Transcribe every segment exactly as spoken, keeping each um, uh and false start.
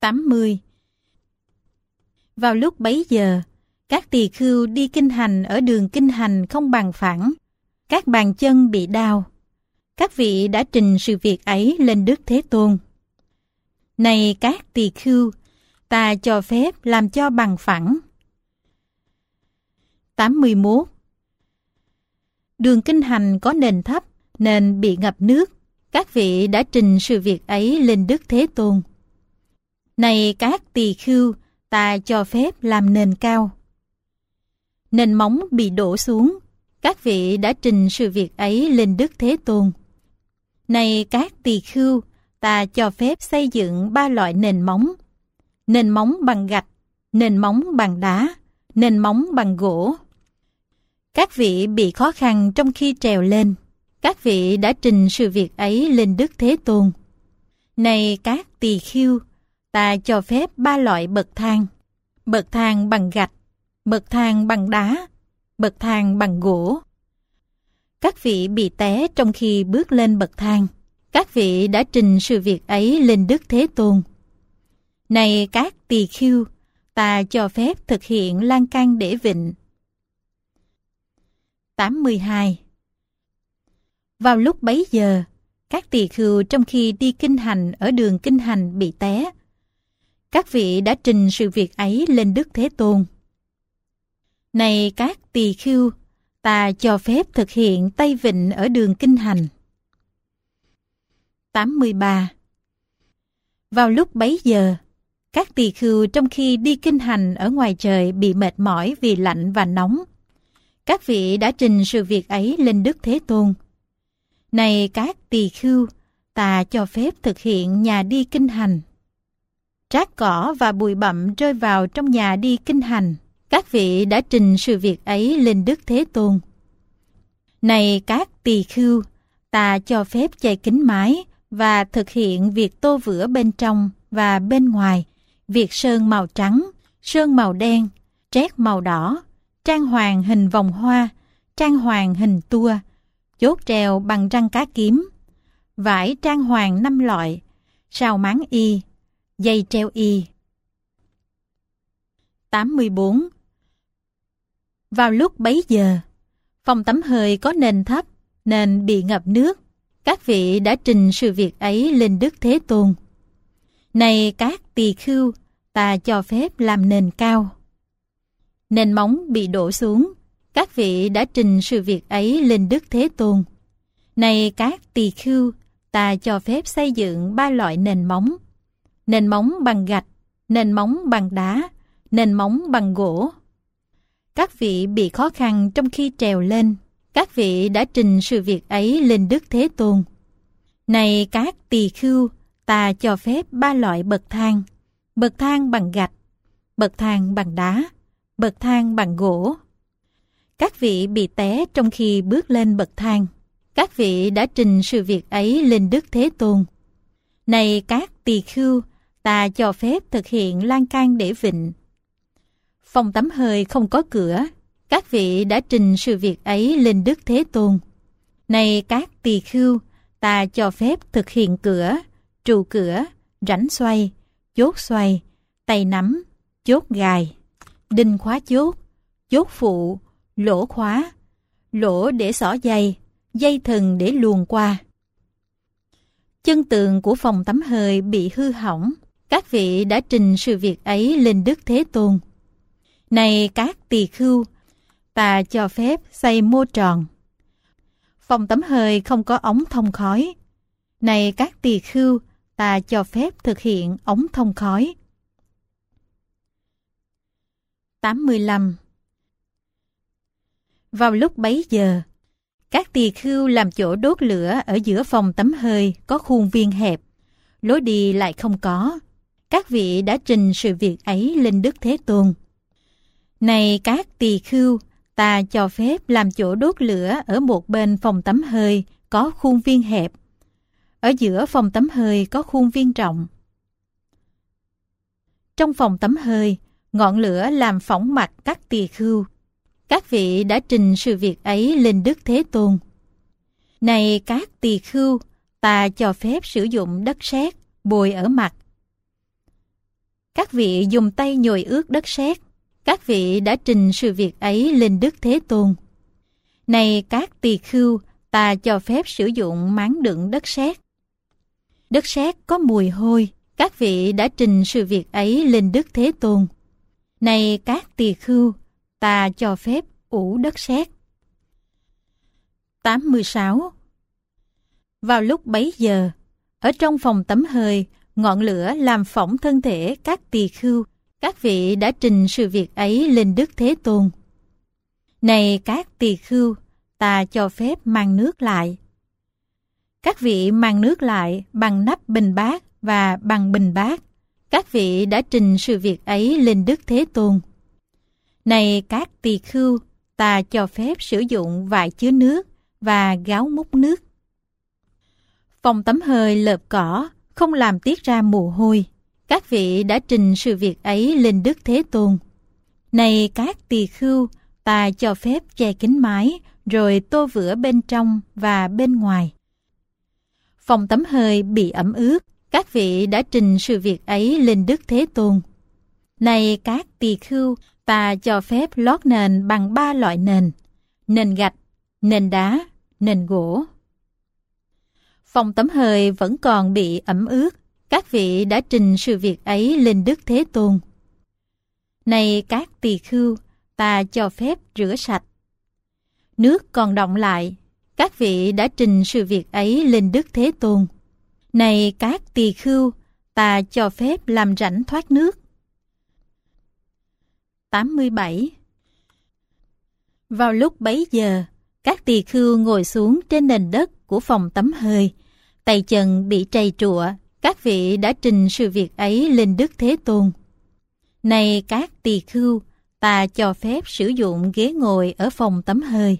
tám mươi. Vào lúc bấy giờ, các tỳ khưu đi kinh hành ở đường kinh hành không bằng phẳng, các bàn chân bị đau. Các vị đã trình sự việc ấy lên Đức Thế Tôn. Này các tỳ khưu, ta cho phép làm cho bằng phẳng. tám mươi mốt. Đường kinh hành có nền thấp nên bị ngập nước. Các vị đã trình sự việc ấy lên Đức Thế Tôn. Này các tỳ khưu, ta cho phép làm nền cao. Nền móng bị đổ xuống. Các vị đã trình sự việc ấy lên Đức Thế Tôn. Này các tỳ khưu, ta cho phép xây dựng ba loại nền móng. Nền móng bằng gạch, nền móng bằng đá, nền móng bằng gỗ. Các vị bị khó khăn trong khi trèo lên. Các vị đã trình sự việc ấy lên Đức Thế Tôn. Này các tỳ khưu, ta cho phép ba loại bậc thang. Bậc thang bằng gạch, bậc thang bằng đá, bậc thang bằng gỗ. Các vị bị té trong khi bước lên bậc thang. Các vị đã trình sự việc ấy lên Đức Thế Tôn. Này các tỳ khưu, ta cho phép thực hiện lan can để vịn. tám mươi hai. Vào lúc bấy giờ, các tỳ khưu trong khi đi kinh hành ở đường kinh hành bị té. Các vị đã trình sự việc ấy lên Đức Thế Tôn. Này các tỳ khưu, ta cho phép thực hiện tay vịn ở đường kinh hành. tám mươi ba. Vào lúc bấy giờ, các tỳ khưu trong khi đi kinh hành ở ngoài trời bị mệt mỏi vì lạnh và nóng. Các vị đã trình sự việc ấy lên Đức Thế Tôn. Này các tỳ khưu, ta cho phép thực hiện nhà đi kinh hành. Rác cỏ và bụi bặm rơi vào trong nhà đi kinh hành. Các vị đã trình sự việc ấy lên Đức Thế Tôn. Này các tỳ khưu, ta cho phép chày kính mái và thực hiện việc tô vữa bên trong và bên ngoài, việc sơn màu trắng, sơn màu đen, trét màu đỏ, trang hoàng hình vòng hoa, trang hoàng hình tua, chốt treo bằng răng cá kiếm, vải trang hoàng năm loại, sao máng y, dây treo y. tám mươi bốn. Vào lúc bấy giờ, phòng tắm hơi có nền thấp nên bị ngập nước. Các vị đã trình sự việc ấy lên Đức Thế Tôn. Này các tỳ khưu, ta cho phép làm nền cao. Nền móng bị đổ xuống. Các vị đã trình sự việc ấy lên Đức Thế Tôn. Này các tỳ khưu, ta cho phép xây dựng ba loại nền móng. Nền móng bằng gạch, nền móng bằng đá, nền móng bằng gỗ. Các vị bị khó khăn trong khi trèo lên. Các vị đã trình sự việc ấy lên Đức Thế Tôn. Này các tỳ khưu, ta cho phép ba loại bậc thang. Bậc thang bằng gạch, bậc thang bằng đá, bậc thang bằng gỗ. Các vị bị té trong khi bước lên bậc thang. Các vị đã trình sự việc ấy lên Đức Thế Tôn. Này các tỳ khưu, ta cho phép thực hiện lan can để vịn. Phòng tắm hơi không có cửa. Các vị đã trình sự việc ấy lên Đức Thế Tôn. Này các tỳ khưu, ta cho phép thực hiện cửa, trụ cửa, rãnh xoay, chốt xoay, tay nắm, chốt gài, đinh khóa chốt, chốt phụ, lỗ khóa, lỗ để xỏ dây, dây thừng để luồn qua. Chân tường của phòng tắm hơi bị hư hỏng. Các vị đã trình sự việc ấy lên Đức Thế Tôn. Này các tỳ khưu, ta cho phép xây mô tròn. Phòng tắm hơi không có ống thông khói. Này các tỳ khưu, ta cho phép thực hiện ống thông khói. tám mươi lăm. Vào lúc bấy giờ, các tỳ khưu làm chỗ đốt lửa ở giữa phòng tắm hơi có khuôn viên hẹp, lối đi lại không có. Các vị đã trình sự việc ấy lên Đức Thế Tôn. Này các tỳ khưu, ta cho phép làm chỗ đốt lửa ở một bên phòng tắm hơi có khuôn viên hẹp. Ở giữa phòng tắm hơi có khuôn viên rộng. Trong phòng tắm hơi, ngọn lửa làm phỏng mặt các tỳ khưu. Các vị đã trình sự việc ấy lên Đức Thế Tôn. Này các tỳ khưu, ta cho phép sử dụng đất sét bồi ở mặt. Các vị dùng tay nhồi ướt đất sét. Các vị đã trình sự việc ấy lên Đức Thế Tôn. Này các tỳ khưu, ta cho phép sử dụng máng đựng đất sét. Đất sét có mùi hôi. Các vị đã trình sự việc ấy lên Đức Thế Tôn. Này các tỳ khưu, ta cho phép ủ đất sét. tám mươi sáu. Vào lúc bấy giờ, ở trong phòng tắm hơi, ngọn lửa làm phỏng thân thể các tỳ khưu. Các vị đã trình sự việc ấy lên Đức Thế Tôn. Này các tỳ khưu, ta cho phép mang nước lại. Các vị mang nước lại bằng nắp bình bát và bằng bình bát. Các vị đã trình sự việc ấy lên Đức Thế Tôn. Này các tỳ khưu, ta cho phép sử dụng vải chứa nước và gáo múc nước. Phòng tắm hơi lợp cỏ, không làm tiết ra mồ hôi. Các vị đã trình sự việc ấy lên Đức Thế Tôn. Này các tỳ khưu, ta cho phép che kín mái, rồi tô vữa bên trong và bên ngoài. Phòng tắm hơi bị ẩm ướt. Các vị đã trình sự việc ấy lên Đức Thế Tôn. Này các tỳ khưu, ta cho phép lót nền bằng ba loại nền: nền gạch, nền đá, nền gỗ. Phòng tắm hơi vẫn còn bị ẩm ướt. Các vị đã trình sự việc ấy lên Đức Thế Tôn. Này các tỳ khưu, ta cho phép rửa sạch. Nước còn đọng lại. Các vị đã trình sự việc ấy lên Đức Thế Tôn. Này các tỳ khưu, ta cho phép làm rãnh thoát nước. tám mươi bảy. Vào lúc bấy giờ, các tỳ khưu ngồi xuống trên nền đất của phòng tắm hơi. Tay chân bị trầy trụa. Các vị đã trình sự việc ấy lên Đức Thế Tôn. Này các tỳ khưu, ta cho phép sử dụng ghế ngồi ở phòng tắm hơi.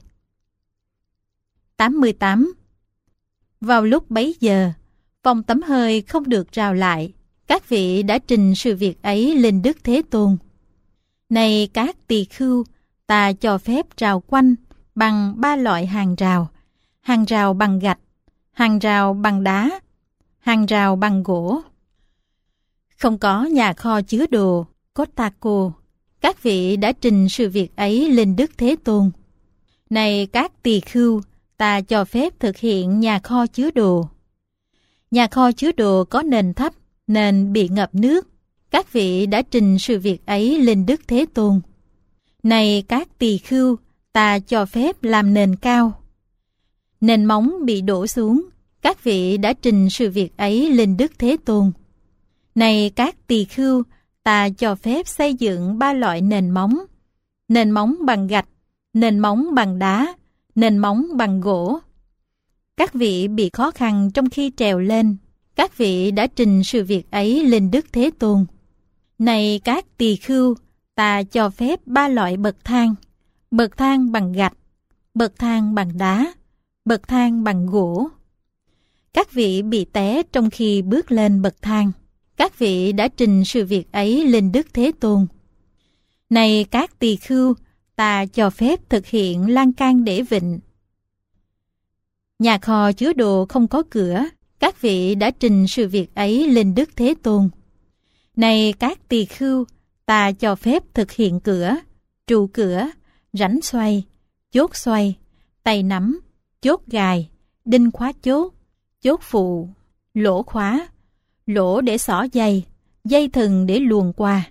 tám mươi tám. Vào lúc bấy giờ, phòng tắm hơi không được rào lại. Các vị đã trình sự việc ấy lên Đức Thế Tôn. Này các tỳ khưu, ta cho phép rào quanh bằng ba loại hàng rào: hàng rào bằng gạch, hàng rào bằng đá, hàng rào bằng gỗ. Không có nhà kho chứa đồ, có taco. Các vị đã trình sự việc ấy lên Đức Thế Tôn. Này các tỳ khưu, ta cho phép thực hiện nhà kho chứa đồ. Nhà kho chứa đồ có nền thấp, nền bị ngập nước. Các vị đã trình sự việc ấy lên Đức Thế Tôn. Này các tỳ khưu, ta cho phép làm nền cao. Nền móng bị đổ xuống. Các vị đã trình sự việc ấy lên Đức Thế Tôn. Này các tỳ khưu, ta cho phép xây dựng ba loại nền móng: nền móng bằng gạch, nền móng bằng đá, nền móng bằng gỗ. Các vị bị khó khăn trong khi trèo lên. Các vị đã trình sự việc ấy lên Đức Thế Tôn. Này các tỳ khưu, ta cho phép ba loại bậc thang: bậc thang bằng gạch, bậc thang bằng đá, bậc thang bằng gỗ. Các vị bị té trong khi bước lên bậc thang. Các vị đã trình sự việc ấy lên Đức Thế Tôn. Này các tỳ khưu, ta cho phép thực hiện lan can để vịn. Nhà kho chứa đồ không có cửa. Các vị đã trình sự việc ấy lên Đức Thế Tôn. Này các tỳ khưu, ta cho phép thực hiện cửa, trụ cửa, rãnh xoay, chốt xoay, tay nắm, chốt gài, đinh khóa chốt, chốt phụ, lỗ khóa, lỗ để xỏ dây, dây thừng để luồn qua.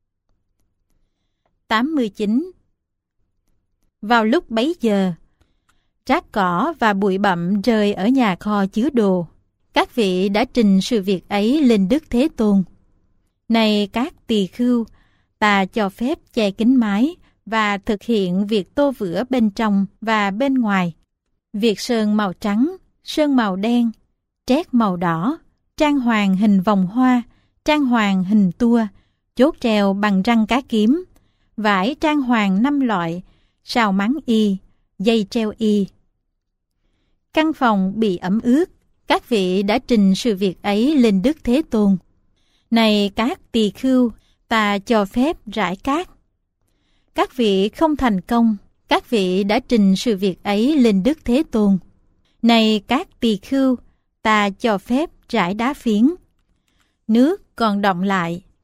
tám mươi chín. Vào lúc bấy giờ, rác cỏ và bụi bặm rơi ở nhà kho chứa đồ. Các vị đã trình sự việc ấy lên Đức Thế Tôn. Này các tỳ khưu, ta cho phép che kín mái và thực hiện việc tô vữa bên trong và bên ngoài. Việc sơn màu trắng, sơn màu đen, trét màu đỏ, trang hoàng hình vòng hoa, trang hoàng hình tua, chốt treo bằng răng cá kiếm, vải trang hoàng năm loại, sào mắng y, dây treo y. Căn phòng bị ẩm ướt. Các vị đã trình sự việc ấy lên Đức Thế Tôn. Này các tỳ khưu, ta cho phép rải cát. Các vị không thành công. Các vị đã trình sự việc ấy lên Đức Thế Tôn. Này các tỳ khưu, ta cho phép rải đá phiến. Nước còn đọng lại.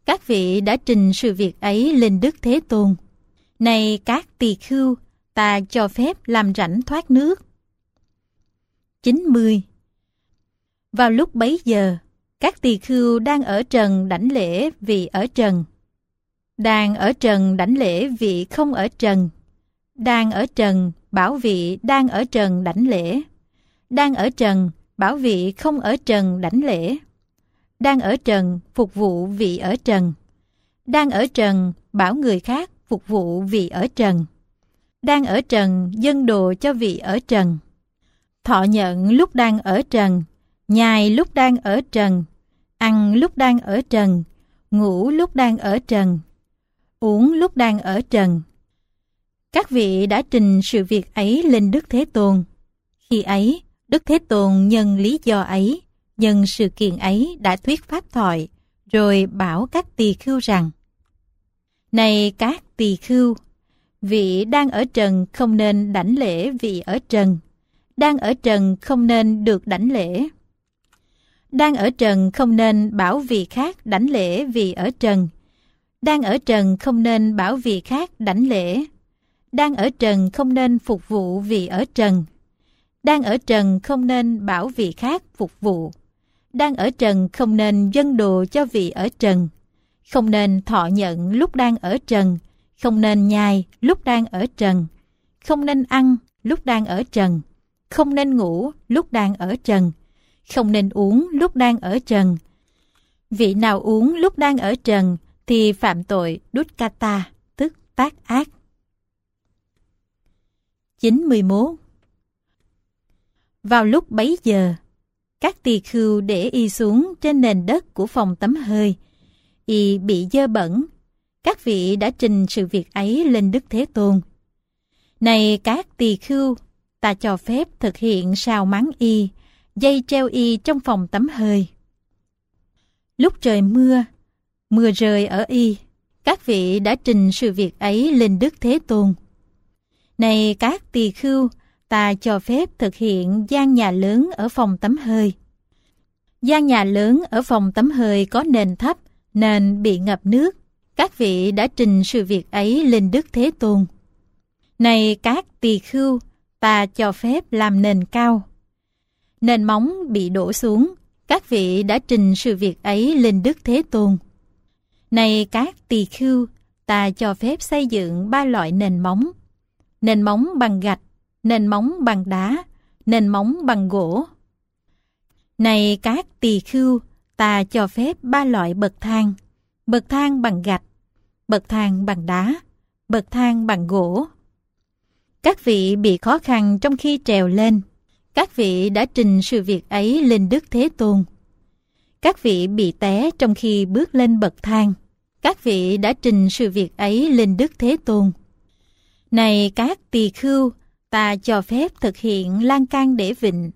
Các vị đã trình sự việc ấy lên Đức Thế Tôn. Này các tỳ khưu, ta cho phép làm rãnh thoát nước. chín mươi. Vào lúc bấy giờ, các tỳ khưu đang ở trần đảnh lễ vị ở trần. Đang ở trần đảnh lễ vị không ở trần. Đang ở trần bảo vị đang ở trần đảnh lễ. Đang ở trần bảo vị không ở trần đảnh lễ. Đang ở trần phục vụ vị ở trần. Đang ở trần bảo người khác phục vụ vị ở trần. Đang ở trần dâng đồ cho vị ở trần. Thọ nhận lúc đang ở trần, nhai lúc đang ở trần, ăn lúc đang ở trần, ngủ lúc đang ở trần, uống lúc đang ở trần. Các vị đã trình sự việc ấy lên Đức Thế Tôn. Khi ấy, Đức Thế Tôn nhân lý do ấy, nhân sự kiện ấy đã thuyết pháp thoại, rồi bảo các tỳ khưu rằng: Này các tỳ khưu, vị đang ở trần không nên đảnh lễ vị ở trần. Đang ở trần không nên được đảnh lễ. Đang ở trần không nên bảo vị khác đảnh lễ vị ở trần. Đang ở trần không nên bảo vị khác đảnh lễ. Đang ở trần không nên phục vụ vị ở trần. Đang ở trần không nên bảo vị khác phục vụ. Đang ở trần không nên dâng đồ cho vị ở trần. Không nên thọ nhận lúc đang ở trần. Không nên nhai lúc đang ở trần. Không nên ăn lúc đang ở trần. Không nên ngủ lúc đang ở trần. Không nên uống lúc đang ở trần. Vị nào uống lúc đang ở trần thì phạm tội Dukkata, tức tác ác. chín mươi mốt. Vào lúc bấy giờ, các tỳ khưu để y xuống trên nền đất của phòng tắm hơi. Y bị dơ bẩn. Các vị đã trình sự việc ấy lên Đức Thế Tôn. Này các tỳ khưu, ta cho phép thực hiện sào máng y, dây treo y trong phòng tắm hơi. Lúc trời mưa, mưa rơi ở y, các vị đã trình sự việc ấy lên Đức Thế Tôn. Này các tỳ khưu, ta cho phép thực hiện gian nhà lớn ở phòng tắm hơi. Gian nhà lớn ở phòng tắm hơi có nền thấp nên bị ngập nước. Các vị đã trình sự việc ấy lên Đức Thế Tôn. Này các tỳ khưu, ta cho phép làm nền cao. Nền móng bị đổ xuống. Các vị đã trình sự việc ấy lên Đức Thế Tôn. Này các tỳ khưu, ta cho phép xây dựng ba loại nền móng. Nền móng bằng gạch, nền móng bằng đá, nền móng bằng gỗ. Này các tỳ khưu, ta cho phép ba loại bậc thang. Bậc thang bằng gạch, bậc thang bằng đá, bậc thang bằng gỗ. Các vị bị khó khăn trong khi trèo lên. Các vị đã trình sự việc ấy lên Đức Thế Tôn. Các vị bị té trong khi bước lên bậc thang. Các vị đã trình sự việc ấy lên Đức Thế Tôn. Này các tỳ khưu, ta cho phép thực hiện lan can để vịn.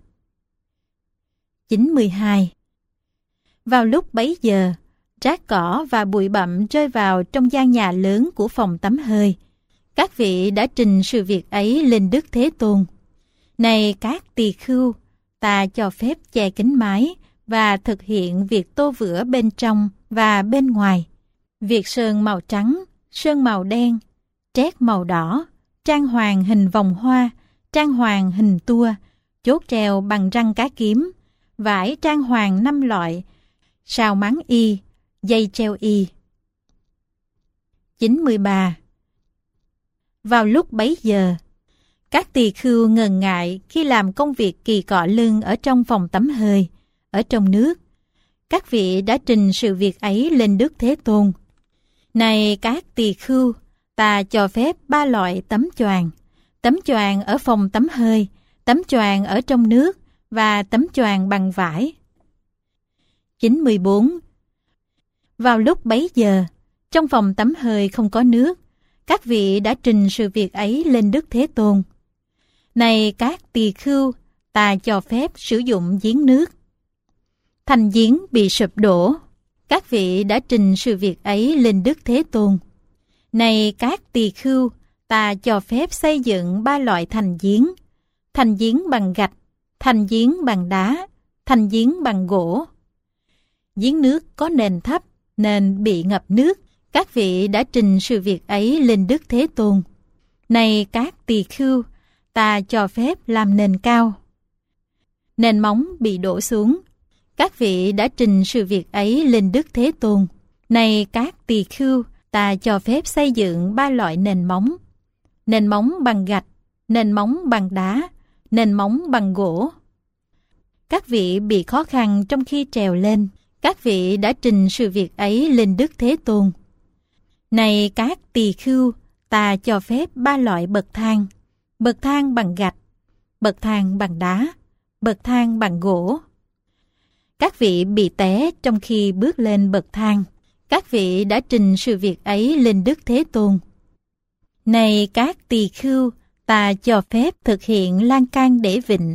chín mươi hai. Vào lúc bấy giờ, rác cỏ và bụi bặm rơi vào trong gian nhà lớn của phòng tắm hơi. Các vị đã trình sự việc ấy lên Đức Thế Tôn. Này các tỳ khưu, ta cho phép che kín mái và thực hiện việc tô vữa bên trong và bên ngoài. Việc sơn màu trắng, sơn màu đen, trét màu đỏ, trang hoàng hình vòng hoa, trang hoàng hình tua, chốt treo bằng răng cá kiếm, vải trang hoàng năm loại, sào máng y, dây treo y. chín mươi ba. Vào lúc bấy giờ, các tỳ khưu ngần ngại khi làm công việc kỳ cọ lưng ở trong phòng tắm hơi, ở trong nước. Các vị đã trình sự việc ấy lên Đức Thế Tôn. Này các tỳ khưu, ta cho phép ba loại tấm choàng. Tấm choàng ở phòng tắm hơi, tấm choàng ở trong nước và tấm choàng bằng vải. chín mươi bốn. Vào lúc bấy giờ, trong phòng tắm hơi không có nước. Các vị đã trình sự việc ấy lên Đức Thế Tôn. Này các tỳ khưu, ta cho phép sử dụng giếng nước. Thành giếng bị sụp đổ. Các vị đã trình sự việc ấy lên Đức Thế Tôn. Này các tỳ khưu, ta cho phép xây dựng ba loại thành giếng. Thành giếng bằng gạch, thành giếng bằng đá, thành giếng bằng gỗ. Giếng nước có nền thấp nên bị ngập nước. Các vị đã trình sự việc ấy lên Đức Thế Tôn. Này các tỳ khưu, ta cho phép làm nền cao. Nền móng bị đổ xuống. Các vị đã trình sự việc ấy lên Đức Thế Tôn. Này các tỳ khưu, ta cho phép xây dựng ba loại nền móng. Nền móng bằng gạch, nền móng bằng đá, nền móng bằng gỗ. Các vị bị khó khăn trong khi trèo lên. Các vị đã trình sự việc ấy lên Đức Thế Tôn. Này các tỳ khưu, ta cho phép ba loại bậc thang. Bậc thang bằng gạch, bậc thang bằng đá, bậc thang bằng gỗ. Các vị bị té trong khi bước lên bậc thang. Các vị đã trình sự việc ấy lên Đức Thế Tôn. Này các tỳ khưu, ta cho phép thực hiện lan can để vịn.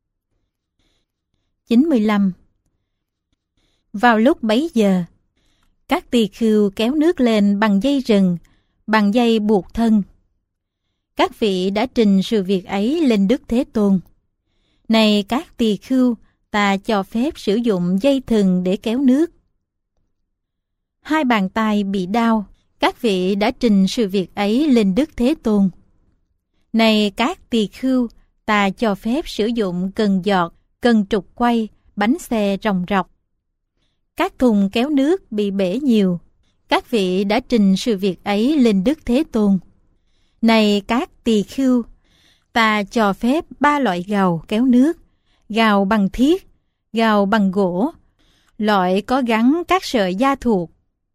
chín mươi lăm. Vào lúc bấy giờ, các tỳ khưu kéo nước lên bằng dây rừng, bằng dây buộc thân. Các vị đã trình sự việc ấy lên Đức Thế Tôn. Này các tỳ khưu, ta cho phép sử dụng dây thừng để kéo nước. Hai bàn tay bị đau. Các vị đã trình sự việc ấy lên Đức Thế Tôn. Này các tỳ khưu, ta cho phép sử dụng cần giọt, cần trục quay, bánh xe ròng rọc. Các thùng kéo nước bị bể nhiều. Các vị đã trình sự việc ấy lên Đức Thế Tôn. Này các tỳ khưu, ta cho phép ba loại gàu kéo nước. Gàu bằng thiết, gàu bằng gỗ, loại có gắn các sợi da thuộc.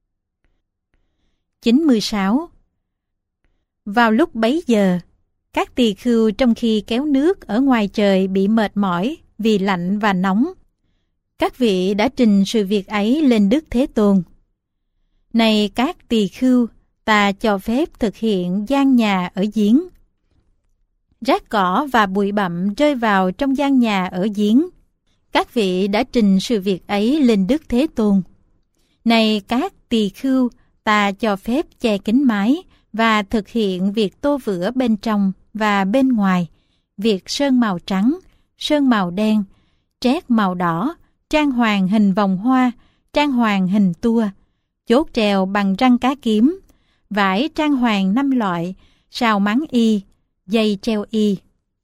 chín mươi sáu. Vào lúc bấy giờ, các tỳ khưu trong khi kéo nước ở ngoài trời bị mệt mỏi vì lạnh và nóng. Các vị đã trình sự việc ấy lên Đức Thế Tôn. Này các tỳ khưu, ta cho phép thực hiện gian nhà ở giếng. Rác cỏ và bụi bặm rơi vào trong gian nhà ở giếng. Các vị đã trình sự việc ấy lên Đức Thế Tôn. Này các tỳ khưu, ta cho phép che kín mái và thực hiện việc tô vữa bên trong và bên ngoài, việc sơn màu trắng, sơn màu đen, trét màu đỏ, trang hoàng hình vòng hoa, trang hoàng hình tua, chốt treo bằng răng cá kiếm, vải trang hoàng năm loại, sào máng y, dây treo y.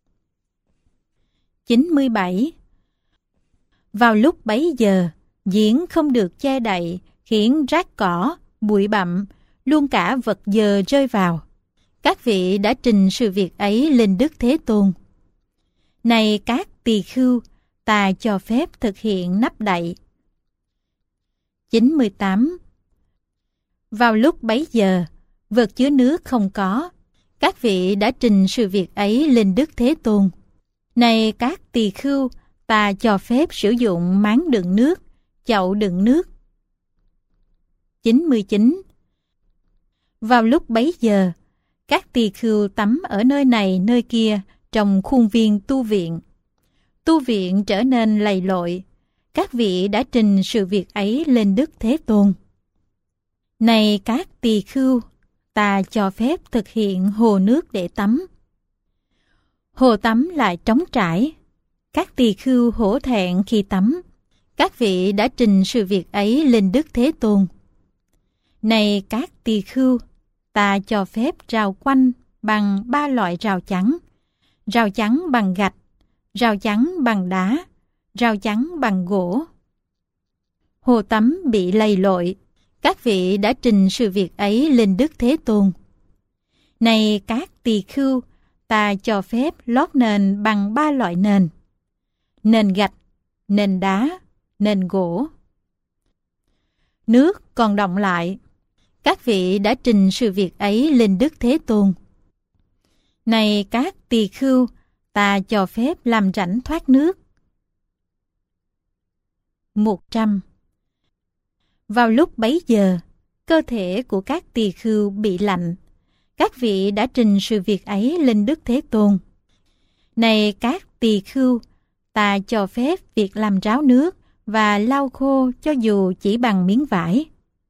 chín mươi bảy. Vào lúc bấy giờ, giếng không được che đậy, khiến rác cỏ, bụi bặm, luôn cả vật dơ rơi vào. Các vị đã trình sự việc ấy lên Đức Thế Tôn. Này các tỳ khưu, ta cho phép thực hiện nắp đậy. chín mươi tám. Vào lúc bấy giờ, vật chứa nước không có. Các vị đã trình sự việc ấy lên Đức Thế Tôn. Này các tỳ khưu, ta cho phép sử dụng máng đựng nước, chậu đựng nước. chín mươi chín. Vào lúc bấy giờ, các tỳ khưu tắm ở nơi này nơi kia trong khuôn viên tu viện. Tu viện trở nên lầy lội. Các vị đã trình sự việc ấy lên Đức Thế Tôn. Này các tỳ khưu, ta cho phép thực hiện hồ nước để tắm. Hồ tắm lại trống trải. Các tỳ khưu hổ thẹn khi tắm. Các vị đã trình sự việc ấy lên Đức Thế Tôn. Này các tỳ khưu, ta cho phép rào quanh bằng ba loại rào chắn. Rào chắn bằng gạch, rào chắn bằng đá, rào chắn bằng gỗ. Hồ tắm bị lầy lội. Các vị đã trình sự việc ấy lên Đức Thế Tôn. Này các tỳ khưu, ta cho phép lót nền bằng ba loại nền. Nền gạch, nền đá, nền gỗ. Nước còn đọng lại. Các vị đã trình sự việc ấy lên Đức Thế Tôn. Này các tỳ khưu, ta cho phép làm rãnh thoát nước. một trăm. Vào lúc bấy giờ, cơ thể của các tỳ khưu bị lạnh. Các vị đã trình sự việc ấy lên Đức Thế Tôn. Này các tỳ khưu, ta cho phép việc làm ráo nước và lau khô cho dù chỉ bằng miếng vải.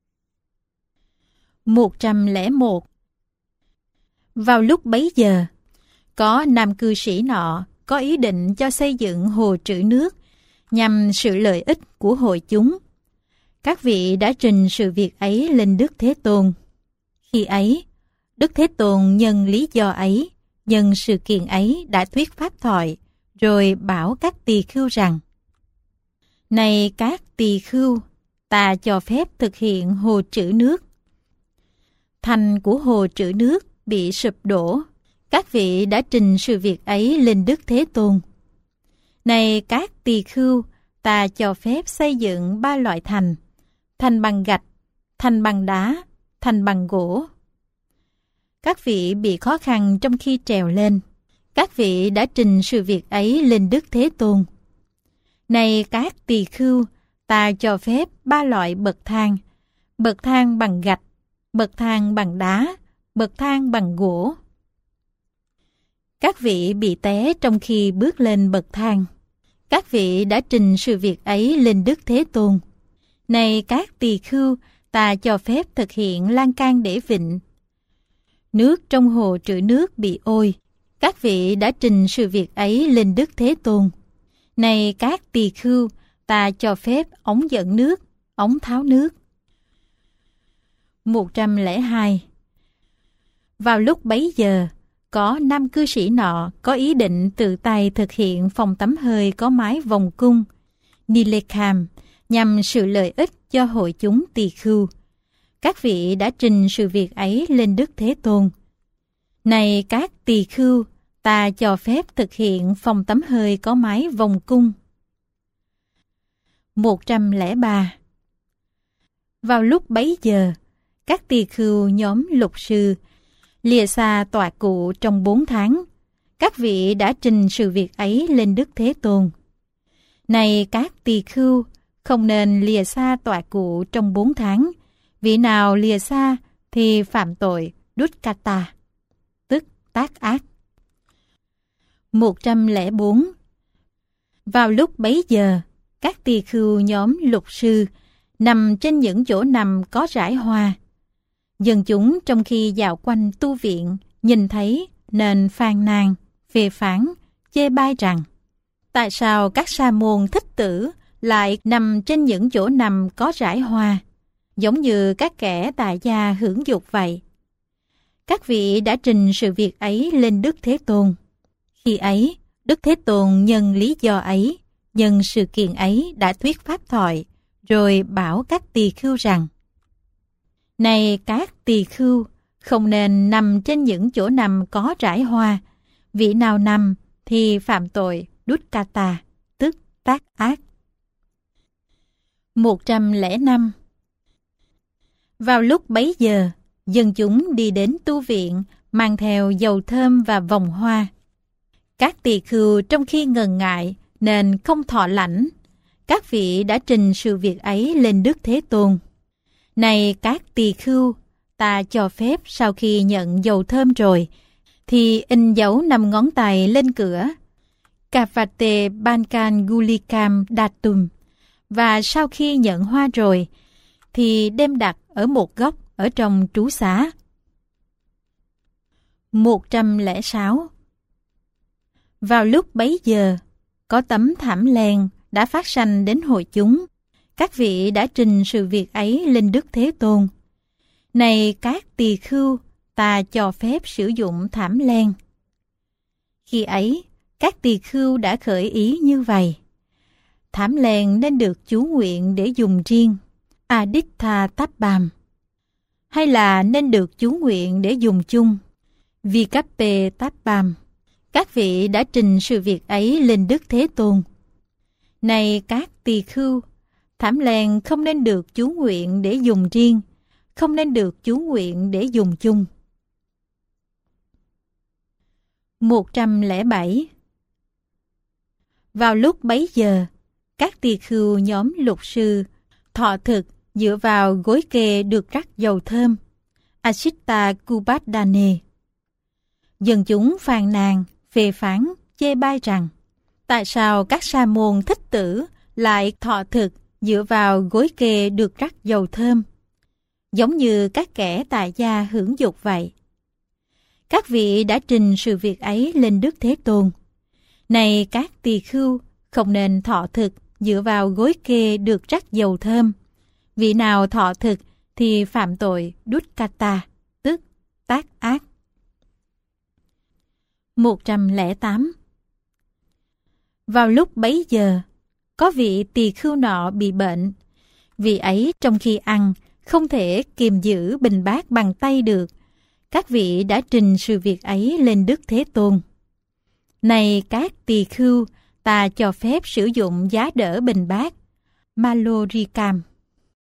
một trăm lẻ một. Vào lúc bấy giờ, có nam cư sĩ nọ có ý định cho xây dựng hồ trữ nước nhằm sự lợi ích của hội chúng. Các vị đã trình sự việc ấy lên Đức Thế Tôn. Khi ấy, Đức Thế Tôn nhân lý do ấy, nhân sự kiện ấy đã thuyết pháp thoại, rồi bảo các tỳ khưu rằng: Này các tỳ khưu, ta cho phép thực hiện hồ trữ nước. Thành của hồ trữ nước bị sụp đổ. Các vị đã trình sự việc ấy lên Đức Thế Tôn. Này các tỳ khưu, ta cho phép xây dựng ba loại thành: thành bằng gạch, thành bằng đá, thành bằng gỗ. Các vị bị khó khăn trong khi trèo lên. Các vị đã trình sự việc ấy lên Đức Thế Tôn. Này các tỳ khưu, ta cho phép ba loại bậc thang: bậc thang bằng gạch, bậc thang bằng đá, bậc thang bằng gỗ. Các vị bị té trong khi bước lên bậc thang. Các vị đã trình sự việc ấy lên Đức Thế Tôn. Này các tỳ khưu, ta cho phép thực hiện lan can để vịn. Nước trong hồ trữ nước bị ôi. Các vị đã trình sự việc ấy lên Đức Thế Tôn. Này các tỳ khưu, ta cho phép ống dẫn nước, ống tháo nước. một trăm lẻ hai. Vào lúc bấy giờ, có nam cư sĩ nọ có ý định tự tay thực hiện phòng tắm hơi có mái vòng cung, Nilekam, nhằm sự lợi ích cho hội chúng tỳ khưu. Các vị đã trình sự việc ấy lên Đức Thế Tôn. Này các tỳ khưu, ta cho phép thực hiện phòng tắm hơi có mái vòng cung. một trăm lẻ ba. Vào lúc bấy giờ, các tỳ khưu nhóm lục sư lìa xa tọa cụ trong bốn tháng. Các vị đã trình sự việc ấy lên Đức Thế Tôn. Này các tỳ khưu, không nên lìa xa tọa cụ trong bốn tháng. Vị nào lìa xa thì phạm tội Dukkata, tức tác ác. một trăm lẻ bốn. Vào lúc bấy giờ, các tỳ khưu nhóm lục sư nằm trên những chỗ nằm có rải hoa. Dân chúng trong khi dạo quanh tu viện nhìn thấy nên phàn nàn, phê phán, chê bai rằng: tại sao các sa môn thích tử lại nằm trên những chỗ nằm có rải hoa, giống như các kẻ tại gia hưởng dục vậy? Các vị đã trình sự việc ấy lên Đức Thế Tôn. Khi ấy, Đức Thế Tôn nhân lý do ấy, nhân sự kiện ấy đã thuyết pháp thoại, rồi bảo các tỳ khưu rằng: này các tỳ khưu, không nên nằm trên những chỗ nằm có rải hoa. Vị nào nằm thì phạm tội Dukkata, tức tác ác. một trăm lẻ năm. Vào lúc bấy giờ, dân chúng đi đến tu viện, mang theo dầu thơm và vòng hoa. Các tỳ khưu trong khi ngần ngại nên không thọ lãnh. Các vị đã trình sự việc ấy lên Đức Thế Tôn. Này các tỳ khưu, ta cho phép sau khi nhận dầu thơm rồi, thì in dấu năm ngón tay lên cửa, Kavate Bankan Gulikam Datum, và sau khi nhận hoa rồi, thì đem đặt ở một góc ở trong trú xá. một trăm lẻ sáu. Vào lúc bấy giờ, có tấm thảm len đã phát sanh đến hội chúng. Các vị đã trình sự việc ấy lên Đức Thế Tôn. Này các tỳ khưu, ta cho phép sử dụng thảm len. Khi ấy, các tỳ khưu đã khởi ý như vậy: thảm len nên được chú nguyện để dùng riêng, Adittha Tabbam, hay là nên được chú nguyện để dùng chung, Vikappe Tabbam. Các vị đã trình sự việc ấy lên Đức Thế Tôn. Này các tỳ khưu, thảm len không nên được chú nguyện để dùng riêng, không nên được chú nguyện để dùng chung. một trăm lẻ bảy. Vào lúc bấy giờ, các tỳ khưu nhóm lục sư thọ thực dựa vào gối kê được rắc dầu thơm, Asitta Kubaddhane. Dân chúng phàn nàn, phê phán, chê bai rằng: tại sao các sa môn thích tử lại thọ thực dựa vào gối kê được rắc dầu thơm, giống như các kẻ tại gia hưởng dục vậy? Các vị đã trình sự việc ấy lên Đức Thế Tôn. Này các tỳ khưu, không nên thọ thực dựa vào gối kê được rắc dầu thơm. Vị nào thọ thực thì phạm tội dukkata, tức tác ác. một trăm lẻ tám. Vào lúc bấy giờ, có vị tỳ khưu nọ bị bệnh. Vị ấy trong khi ăn, không thể kiềm giữ bình bát bằng tay được. Các vị đã trình sự việc ấy lên Đức Thế Tôn. Này các tỳ khưu, ta cho phép sử dụng giá đỡ bình bát, malorikam.